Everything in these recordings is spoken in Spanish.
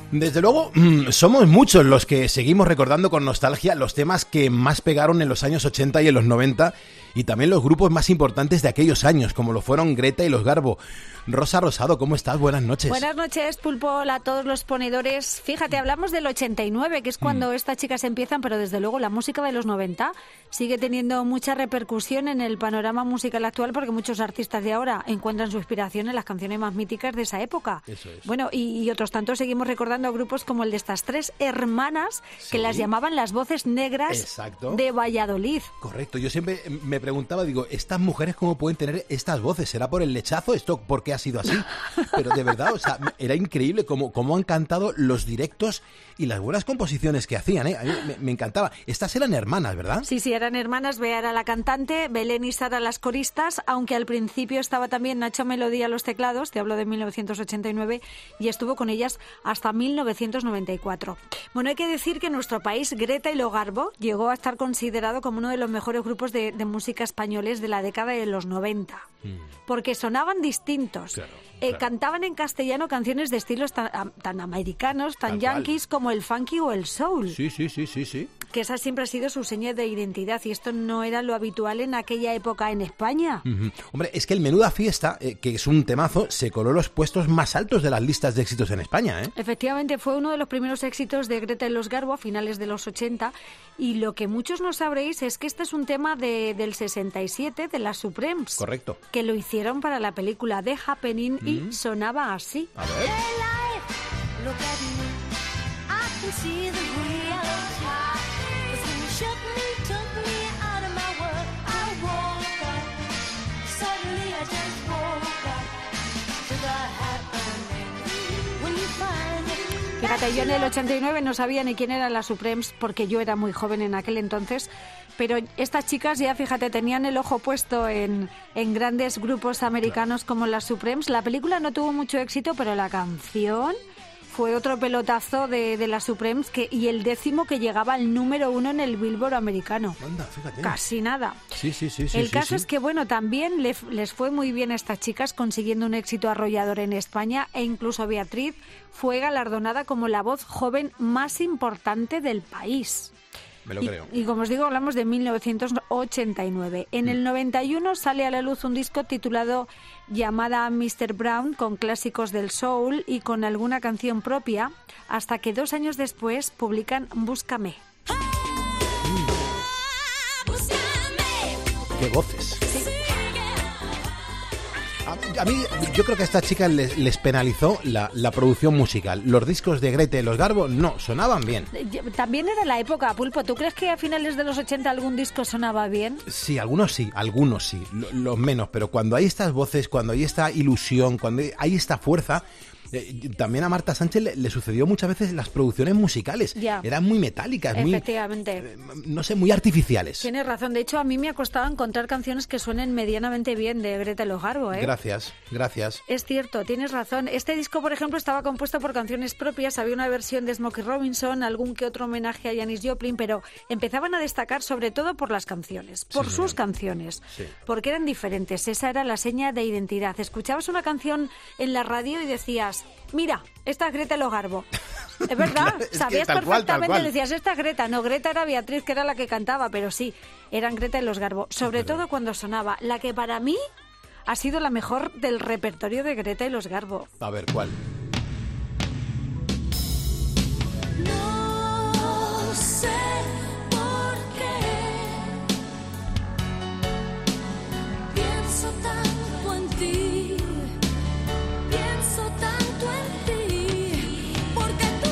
Desde luego, somos muchos los que seguimos recordando con nostalgia los temas que más pegaron en los años 80 y en los 90 y también los grupos más importantes de aquellos años, como lo fueron Greta y los Garbo. Rosa Rosado, ¿cómo estás? Buenas noches. Buenas noches, Pulpo, hola a todos los ponedores. Fíjate, hablamos del 89, que es cuando estas chicas empiezan, pero desde luego la música de los 90 sigue teniendo mucha repercusión en el panorama musical actual porque muchos artistas de ahora encuentran su inspiración en las canciones más míticas de esa época. Eso es. Bueno, y otros tantos seguimos recordando grupos como el de estas tres hermanas que las llamaban las voces negras. Exacto. De Valladolid. Correcto, yo siempre me preguntaba, digo, ¿estas mujeres cómo pueden tener estas voces? ¿Será por el lechazo? ¿Esto por qué ha sido así? Pero de verdad, o sea, era increíble cómo han cantado los directos y las buenas composiciones que hacían, ¿eh? A mí me encantaba. Estas eran hermanas, ¿verdad? Sí, eran hermanas. Bea era la cantante, Belén y Sara las coristas, aunque al principio estaba también Nacho Melodía a los teclados, te hablo de 1989, y estuvo con ellas hasta 1994. Bueno, hay que decir que en nuestro país Greta y los Garbo llegó a estar considerado como uno de los mejores grupos de música españoles de la década de los 90, porque sonaban distintos. Claro. Cantaban en castellano canciones de estilos tan americanos, tan yankees como el funky o el soul. Sí. Que esa siempre ha sido su seña de identidad y esto no era lo habitual en aquella época en España. Hombre, es que el Menuda Fiesta, que es un temazo, se coló los puestos más altos de las listas de éxitos en España, ¿eh? Efectivamente, fue uno de los primeros éxitos de Greta y los Garbo a finales de los 80 y lo que muchos no sabréis es que este es un tema del 67 de las Supremes. Correcto. Que lo hicieron para la película The Happening y sonaba así. A ver. Fíjate, yo en el 89 no sabía ni quién eran las Supremes porque yo era muy joven en aquel entonces, pero estas chicas ya, fíjate, tenían el ojo puesto en grandes grupos americanos como las Supremes. La película no tuvo mucho éxito, pero la canción fue otro pelotazo de las Supremes y el 10º que llegaba al número 1 en el Billboard americano. Anda, fíjate. Casi nada. Sí. El caso es que, bueno, también les fue muy bien a estas chicas consiguiendo un éxito arrollador en España e incluso Beatriz fue galardonada como la voz joven más importante del país. Me lo creo. Y como os digo, hablamos de 1989. En el 91 sale a la luz un disco titulado Llamada Mr. Brown, con clásicos del soul y con alguna canción propia, hasta que 2 años después publican Búscame. ¡Qué voces! Sí. A mí, yo creo que a estas chicas les penalizó la producción musical. Los discos de Greta y los Garbo no, sonaban bien. También era la época, Pulpo. ¿Tú crees que a finales de los 80 algún disco sonaba bien? Sí, algunos sí, los menos. Pero cuando hay estas voces, cuando hay esta ilusión, cuando hay esta fuerza... también a Marta Sánchez le sucedió muchas veces las producciones musicales. Ya. Eran muy metálicas, efectivamente. muy artificiales. Tienes razón. De hecho, a mí me ha costado encontrar canciones que suenen medianamente bien de Greta y los Garbo, ¿eh? Gracias. Es cierto, tienes razón. Este disco, por ejemplo, estaba compuesto por canciones propias. Había una versión de Smokey Robinson, algún que otro homenaje a Janis Joplin, pero empezaban a destacar sobre todo por las canciones, por sus canciones, porque eran diferentes. Esa era la seña de identidad. Escuchabas una canción en la radio y decías, mira, esta es Greta y los Garbo. Es verdad, Claro, es sabías tal perfectamente, cual. decías, esta es Greta. No, Greta era Beatriz, que era la que cantaba, pero sí, eran Greta y los Garbo. Sobre todo cuando sonaba la que para mí ha sido la mejor del repertorio de Greta y los Garbo. A ver, ¿cuál? No sé por qué pienso tanto en ti, pienso tanto en ti, porque tú...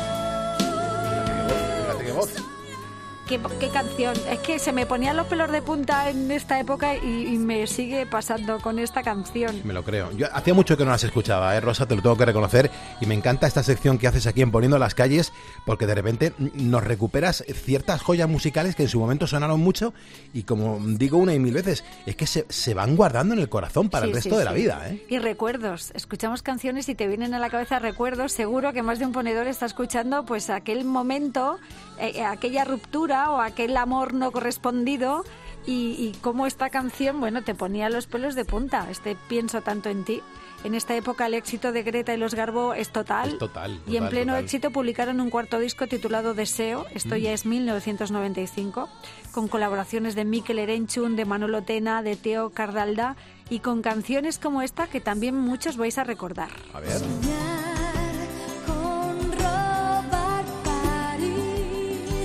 Fíjate qué voz. ¿Qué canción? Es que se me ponían los pelos de punta en esta época y me sigue pasando con esta canción. Me lo creo. Yo hacía mucho que no las escuchaba, Rosa, te lo tengo que reconocer. Y me encanta esta sección que haces aquí en Poniendo las Calles, porque de repente nos recuperas ciertas joyas musicales que en su momento sonaron mucho y, como digo una y mil veces, es que se van guardando en el corazón para el resto de la vida, ¿eh? Y recuerdos. Escuchamos canciones y te vienen a la cabeza recuerdos. Seguro que más de un ponedor está escuchando pues aquel momento, aquella ruptura o aquel amor no correspondido y cómo esta canción, bueno, te ponía los pelos de punta, Pienso tanto en ti. En esta época el éxito de Greta y los Garbo es total. Es total, y en pleno total. éxito publicaron un cuarto disco titulado Deseo, esto ya es 1995, con colaboraciones de Mikel Erenchun, de Manolo Tena, de Teo Cardalda y con canciones como esta que también muchos vais a recordar. A ver. Soñar con robar París,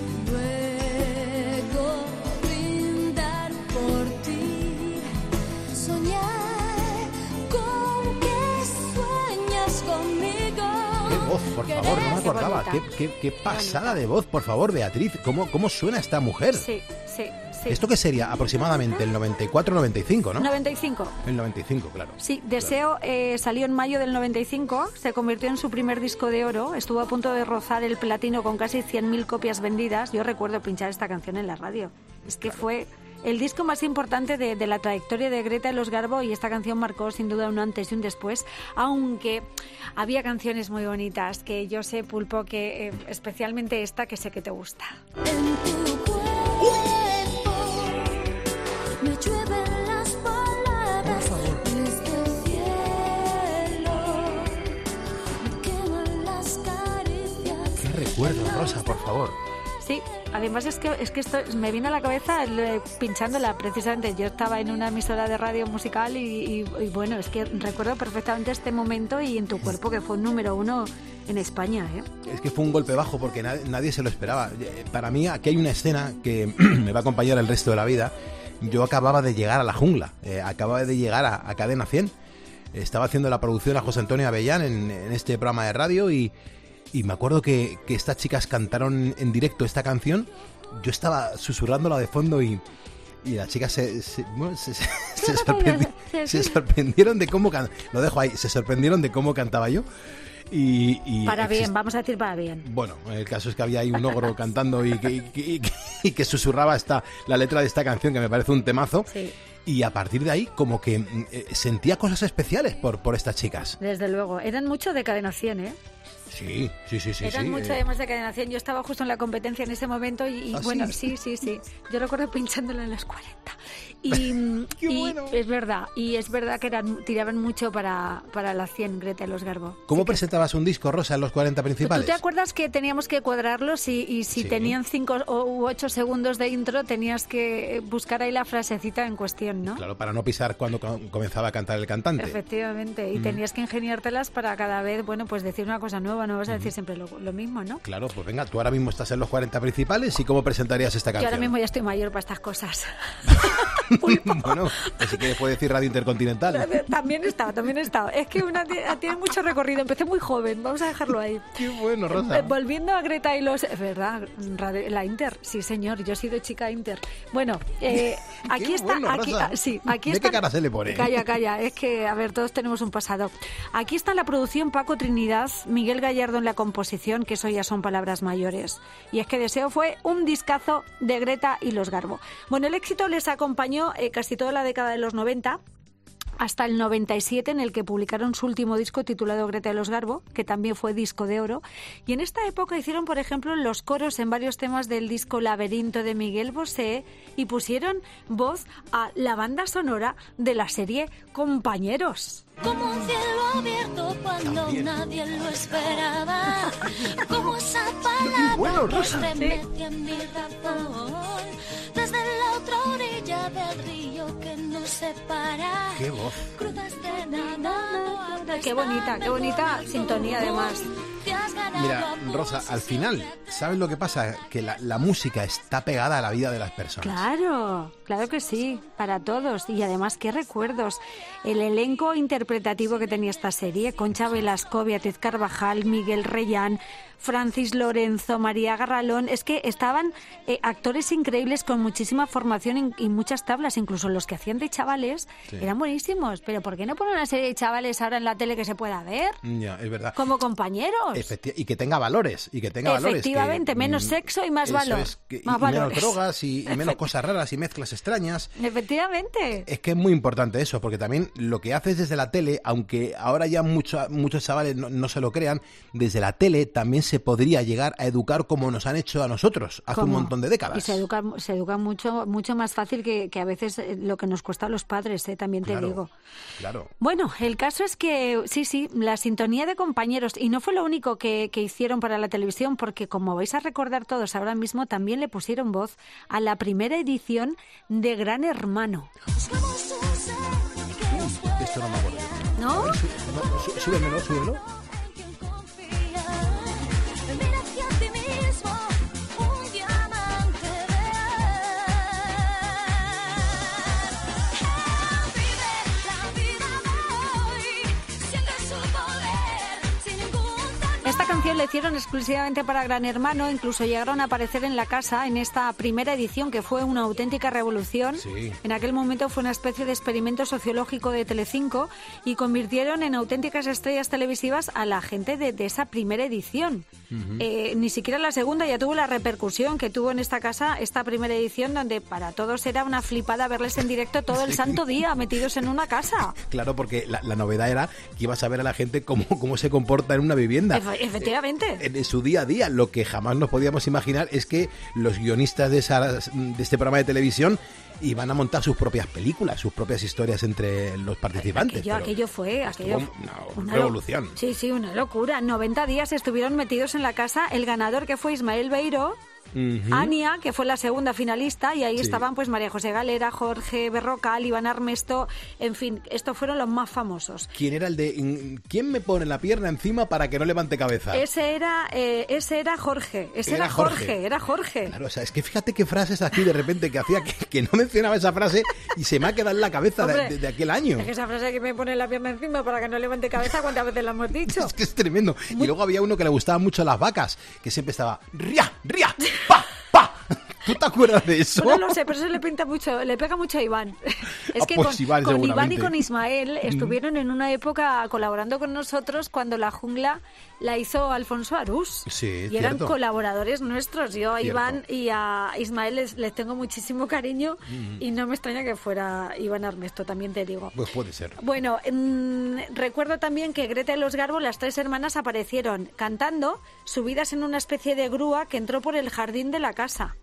luego brindar por ti. Soñar con que sueñas conmigo. Qué voz, por favor, no me Qué acordaba. bonita. Qué pasada de voz, por favor, Beatriz. ¿Cómo suena esta mujer? Sí. ¿Esto qué sería? Aproximadamente el 94-95, ¿no? 95. El 95, claro. Sí, Deseo salió en mayo del 95, se convirtió en su primer disco de oro, estuvo a punto de rozar el platino con casi 100.000 copias vendidas. Yo recuerdo pinchar esta canción en la radio. Es que fue el disco más importante de la trayectoria de Greta y los Garbo y esta canción marcó sin duda un antes y un después, aunque había canciones muy bonitas que yo sé, Pulpo, que especialmente esta que sé que te gusta. En tu cuerpo me llueven las palabras desde el cielo, me queman las caricias. Qué recuerdo, Rosa, por favor. Sí, además es que esto me vino a la cabeza pinchándola precisamente. Yo estaba en una emisora de radio musical y bueno, es que recuerdo perfectamente este momento y En tu cuerpo, que fue un número 1 en España, ¿eh? Es que fue un golpe bajo porque nadie se lo esperaba. Para mí aquí hay una escena que me va a acompañar el resto de la vida. Yo acababa de llegar a la jungla, acababa de llegar a Cadena 100. Estaba haciendo la producción a José Antonio Avellán en este programa de radio y me acuerdo que estas chicas cantaron en directo esta canción. Yo estaba susurrándola de fondo y las chicas se sorprendieron de cómo lo dejo ahí, se sorprendieron de cómo cantaba yo. Para bien, vamos a decir para bien. Bueno, el caso es que había ahí un ogro cantando y que susurraba la letra de esta canción, que me parece un temazo. Sí. Y a partir de ahí, como que sentía cosas especiales por estas chicas. Desde luego, eran mucho de Cadena 100, ¿eh? Sí. Eran mucho además de Cadena 100. Yo estaba justo en la competencia en ese momento y ¿Ah, bueno, sí? sí. Yo recuerdo pinchándola en las 40. Y bueno. es verdad que tiraban mucho para la 100, Greta y los Garbo. ¿Cómo presentabas un disco, Rosa, en los 40 principales? ¿Tú te acuerdas que teníamos que cuadrarlos y si Sí. tenían 5 u 8 segundos de intro tenías que buscar ahí la frasecita en cuestión, ¿no? Claro, para no pisar cuando comenzaba a cantar el cantante. Efectivamente, y tenías que ingeniártelas para cada vez, bueno, pues decir una cosa nueva, no vas a decir siempre lo mismo, ¿no? Claro, pues venga, tú ahora mismo estás en los 40 principales y ¿cómo presentarías esta Yo canción? ahora mismo ya estoy mayor para estas cosas. Bueno, así que puede decir Radio Intercontinental. También he estado. Es que una tiene mucho recorrido, empecé muy joven, vamos a dejarlo ahí. Qué bueno, Rosa. Volviendo a Greta y los... Es verdad, la Inter, sí señor, yo he sido chica Inter. Bueno, aquí Qué está... bueno, aquí, Rosa. sí, aquí ¿De está... qué cara se le pone? Calla, es que, a ver, todos tenemos un pasado. Aquí está la producción Paco Trinidad, Miguel Gallardo en la composición, que eso ya son palabras mayores. Y es que Deseo fue un discazo de Greta y los Garbo. Bueno, el éxito les acompañó casi toda la década de los 90, hasta el 97, en el que publicaron su último disco titulado Greta y los Garbo, que también fue disco de oro. Y en esta época hicieron, por ejemplo, los coros en varios temas del disco Laberinto de Miguel Bosé y pusieron voz a la banda sonora de la serie Compañeros. Como un cielo abierto cuando nadie lo esperaba. Como esa palabra bueno, que Rosa. estremece a mi razón. Desde la otra orilla del río que nos separa. Qué voz. Cruzaste nadando. Qué bonita sintonía además. Mira, Rosa, al final, ¿sabes lo que pasa? Que la música está pegada a la vida de las personas. Claro que sí, para todos. Y además, qué recuerdos. El elenco interpretativo que tenía esta serie, Concha Velasco, Beatriz Carvajal, Miguel Reyán, Francis Lorenzo, María Garralón, es que estaban actores increíbles con muchísima formación y muchas tablas, incluso los que hacían de chavales eran buenísimos. Pero ¿por qué no ponen una serie de chavales ahora en la tele que se pueda ver? Ya, es verdad. Como compañeros. que tenga valores. Y que tenga valores. Efectivamente, menos sexo y más valor. Más menos drogas y menos cosas raras y mezclas extrañas. Efectivamente. Es que es muy importante eso, porque también lo que haces desde la tele, aunque ahora ya muchos chavales no se lo crean, desde la tele también se podría llegar a educar como nos han hecho a nosotros hace un montón de décadas. Y se educa mucho más fácil que a veces lo que nos cuesta a los padres, también te digo. Claro. Bueno, el caso es que sí, la sintonía de compañeros, y no fue lo único que hicieron para la televisión, porque como vais a recordar todos ahora mismo, también le pusieron voz a la primera edición de Gran Hermano. Esto no me acuerdo. ¿No? Súbemelo. Esta canción la hicieron exclusivamente para Gran Hermano, incluso llegaron a aparecer en la casa en esta primera edición, que fue una auténtica revolución. Sí. En aquel momento fue una especie de experimento sociológico de Telecinco y convirtieron en auténticas estrellas televisivas a la gente de esa primera edición. Ni siquiera la segunda ya tuvo la repercusión que tuvo en esta casa esta primera edición, donde para todos era una flipada verles en directo todo el santo día metidos en una casa. Claro, porque la novedad era que ibas a ver a la gente cómo se comporta en una vivienda. Efectivamente. En su día a día. Lo que jamás nos podíamos imaginar es que los guionistas de este programa de televisión iban a montar sus propias películas, sus propias historias entre los participantes. Aquello fue una revolución. Sí, una locura. 90 días estuvieron metidos en la casa. El ganador, que fue Ismael Beiró, Ania, que fue la segunda finalista, y ahí estaban pues María José Galera, Jorge Berrocal, Iván Armesto, en fin, estos fueron los más famosos. ¿Quién era el de ¿quién me pone la pierna encima para que no levante cabeza? Ese era Jorge. Era Jorge. Claro, o sea, es que fíjate qué frases aquí de repente que hacía que no mencionaba esa frase y se me ha quedado en la cabeza. Hombre, de aquel año. Es que esa frase que me pone la pierna encima para que no levante cabeza, ¿cuántas veces la hemos dicho? Es que es tremendo. Y luego había uno que le gustaban mucho las vacas, que siempre estaba ¡ria! ¡Pa! ¿Tú te acuerdas de eso? No lo sé, pero eso le pega mucho a Iván. Es que pues con Iván y con Ismael estuvieron en una época colaborando con nosotros cuando La Jungla la hizo Alfonso Arús. Sí, y eran colaboradores nuestros. Yo a Iván y a Ismael les tengo muchísimo cariño y no me extraña que fuera Iván Armesto, también te digo. Pues puede ser. Bueno, recuerdo también que Greta y los Garbo, las tres hermanas, aparecieron cantando, subidas en una especie de grúa que entró por el jardín de la casa.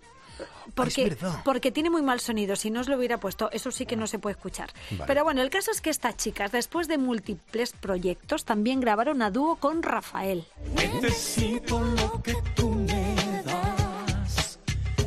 Porque tiene muy mal sonido. Si no os lo hubiera puesto, eso sí que no se puede escuchar. Vale. Pero bueno, el caso es que estas chicas, después de múltiples proyectos, también grabaron a dúo con Rafael. Necesito lo que tú me das,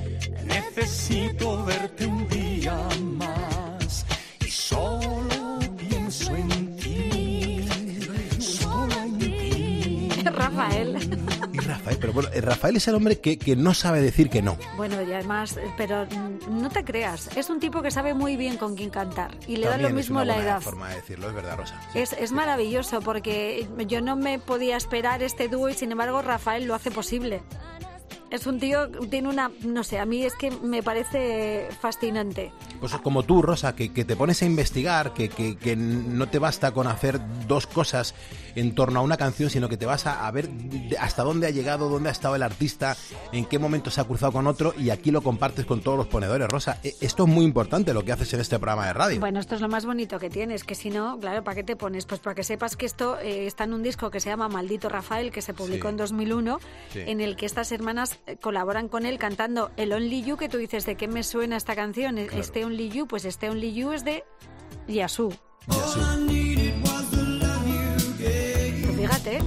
necesito verte un día más, y solo pienso en ti, solo en ti. Rafael. Y Rafael, pero bueno, Rafael es el hombre que no sabe decir que no. Bueno, y además, pero no te creas, es un tipo que sabe muy bien con quién cantar y le da lo mismo la edad. Es una forma de decirlo, es verdad, Rosa. Sí. Es maravilloso, porque yo no me podía esperar este dúo y sin embargo Rafael lo hace posible. Es un tío, tiene una, no sé, a mí es que me parece fascinante. Pues como tú, Rosa, que te pones a investigar, que no te basta con hacer dos cosas en torno a una canción, sino que te vas a ver hasta dónde ha llegado, dónde ha estado el artista, en qué momento se ha cruzado con otro, y aquí lo compartes con todos los ponedores, Rosa. Esto es muy importante lo que haces en este programa de radio. Bueno, esto es lo más bonito que tienes, que si no, claro, ¿para qué te pones? Pues para que sepas que esto está en un disco que se llama Maldito Rafael, que se publicó en 2001, en el que estas hermanas colaboran con él cantando el Only You, que tú dices, ¿de qué me suena esta canción? Claro. Este Only You, pues este Only You es de Yasu. Pues fíjate.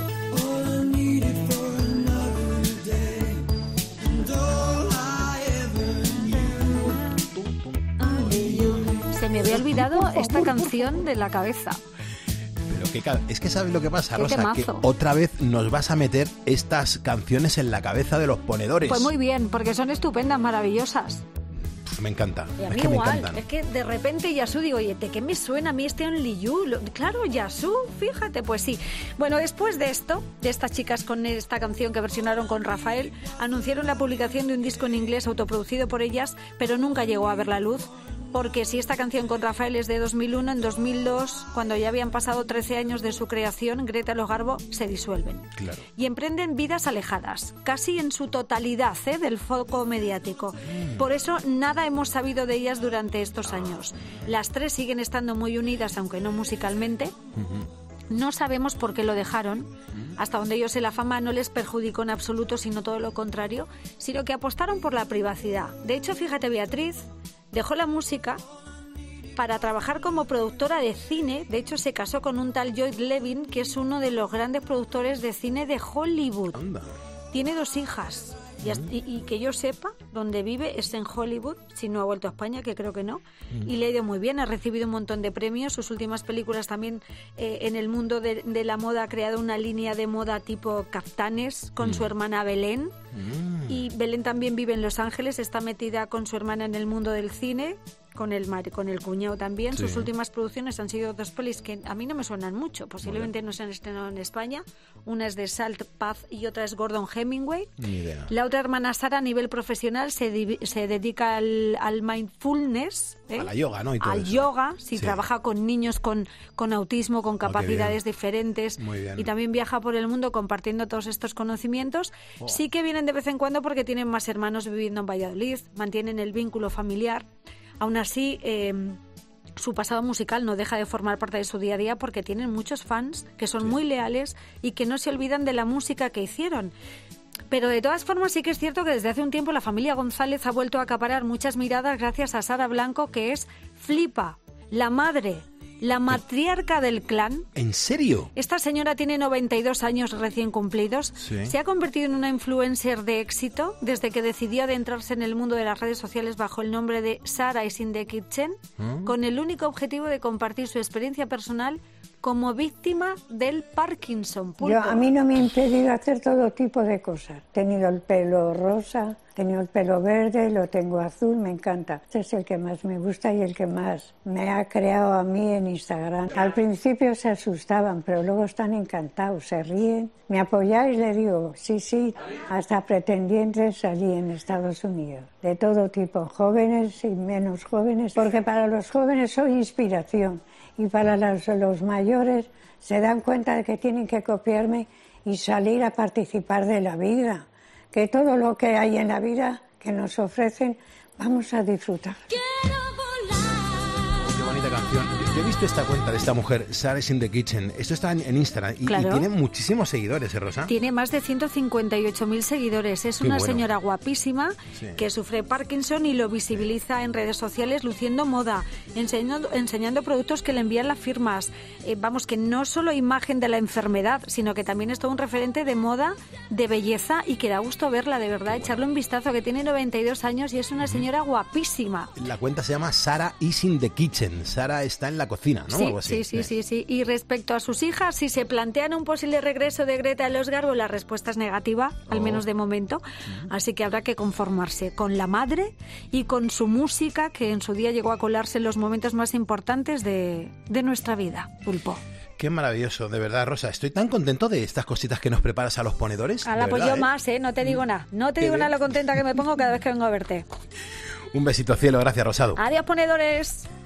Se me había olvidado esta canción de la cabeza. Es que ¿sabes lo que pasa, Rosa? Que otra vez nos vas a meter estas canciones en la cabeza de los ponedores. Pues muy bien, porque son estupendas, maravillosas. Me encanta. Y a mí igual, es que de repente Yasu digo, oye, ¿de qué me suena a mí este Only You? Claro, Yasu, fíjate, pues sí. Bueno, después de esto, de estas chicas con esta canción que versionaron con Rafael, anunciaron la publicación de un disco en inglés autoproducido por ellas, pero nunca llegó a ver la luz. porque si esta canción con Rafael es de 2001, en 2002, cuando ya habían pasado 13 años de su creación, Greta y los Garbo se disuelven. Claro. Y emprenden vidas alejadas, casi en su totalidad, del foco mediático. Por eso nada hemos sabido de ellas durante estos años. Las tres siguen estando muy unidas, aunque no musicalmente. No sabemos por qué lo dejaron. Hasta donde yo sé, la fama no les perjudicó en absoluto, sino todo lo contrario, sino que apostaron por la privacidad. De hecho, fíjate, Beatriz dejó la música para trabajar como productora de cine. De hecho, se casó con un tal Lloyd Levin, que es uno de los grandes productores de cine de Hollywood. Anda. Tiene 2 hijas. Y que yo sepa, donde vive es en Hollywood, si no ha vuelto a España, que creo que no. Y le ha ido muy bien, ha recibido un montón de premios. Sus últimas películas también, en el mundo de la moda, ha creado una línea de moda tipo caftanes con su hermana Belén. Y Belén también vive en Los Ángeles, está metida con su hermana en el mundo del cine, con el cuñado también. Sí. Sus últimas producciones han sido 2 pelis que a mí no me suenan mucho, posiblemente no se han estrenado en España. Una es de Salt Path y otra es Gordon Hemingway. Ni idea. La otra hermana Sara, a nivel profesional, se dedica al mindfulness, A la yoga, ¿no? Y todo al eso. yoga, sí, Sí. trabaja con niños con autismo, con qué capacidades bien. diferentes. Muy bien. Y también viaja por el mundo compartiendo todos estos conocimientos. Oh. Sí que vienen de vez en cuando porque tienen más hermanos viviendo en Valladolid, mantienen el vínculo familiar. Aún así, su pasado musical no deja de formar parte de su día a día porque tienen muchos fans que son muy leales y que no se olvidan de la música que hicieron. Pero de todas formas sí que es cierto que desde hace un tiempo la familia González ha vuelto a acaparar muchas miradas gracias a Sara Blanco, que es Flipa, la madre, la matriarca del clan. ¿En serio? Esta señora tiene 92 años recién cumplidos. Sí. Se ha convertido en una influencer de éxito desde que decidió adentrarse en el mundo de las redes sociales bajo el nombre de Sarah is in the Kitchen, con el único objetivo de compartir su experiencia personal como víctima del Parkinson. Pulpo. A mí no me ha impedido hacer todo tipo de cosas. He tenido el pelo rosa, he tenido el pelo verde, lo tengo azul, me encanta. Este es el que más me gusta y el que más me ha creado a mí en Instagram. Al principio se asustaban, pero luego están encantados, se ríen. ¿Me apoyáis? Le digo, sí, sí. Hasta pretendientes salí en Estados Unidos, de todo tipo, jóvenes y menos jóvenes, porque para los jóvenes soy inspiración. Y para los mayores se dan cuenta de que tienen que copiarme y salir a participar de la vida. Que todo lo que hay en la vida que nos ofrecen, vamos a disfrutar. Quiero volar. Qué bonita canción. Yo he visto esta cuenta de esta mujer, Sarah is in the Kitchen. Esto está en Instagram y Claro. tiene muchísimos seguidores, ¿eh, Rosa? Tiene más de 158.000 seguidores. Es Qué una bueno. señora guapísima Sí. que sufre Parkinson y lo visibiliza en redes sociales luciendo moda, enseñando productos que le envían las firmas. Vamos, que no solo imagen de la enfermedad, sino que también es todo un referente de moda, de belleza y que da gusto verla, de verdad, echarle un vistazo, que tiene 92 años y es una señora guapísima. La cuenta se llama Sarah is in the Kitchen. Sarah está en la cocina, ¿no? Sí, Algo así. sí. Y respecto a sus hijas, si se plantean un posible regreso de Greta y los Garbo, la respuesta es negativa, al menos de momento. Así que habrá que conformarse con la madre y con su música, que en su día llegó a colarse en los momentos más importantes de nuestra vida, Pulpo. Qué maravilloso, de verdad, Rosa. Estoy tan contento de estas cositas que nos preparas a los ponedores. Ala, de pues verdad, yo más, no te digo nada. No te Qué digo nada bien. lo contenta que me pongo cada vez que vengo a verte. Un besito, cielo. Gracias, Rosado. Adiós, ponedores.